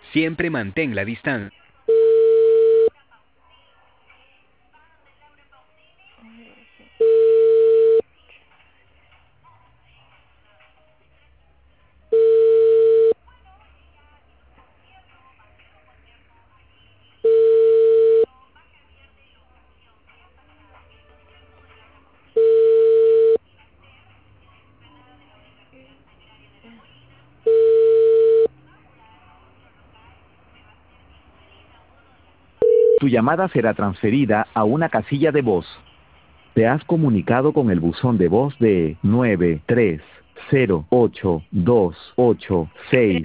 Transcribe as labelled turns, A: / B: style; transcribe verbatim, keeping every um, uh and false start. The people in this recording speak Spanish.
A: Siempre mantén la distancia.
B: Tu llamada será transferida a una casilla de voz. Te has comunicado con el buzón de voz de nueve tres cero ocho dos ocho seis.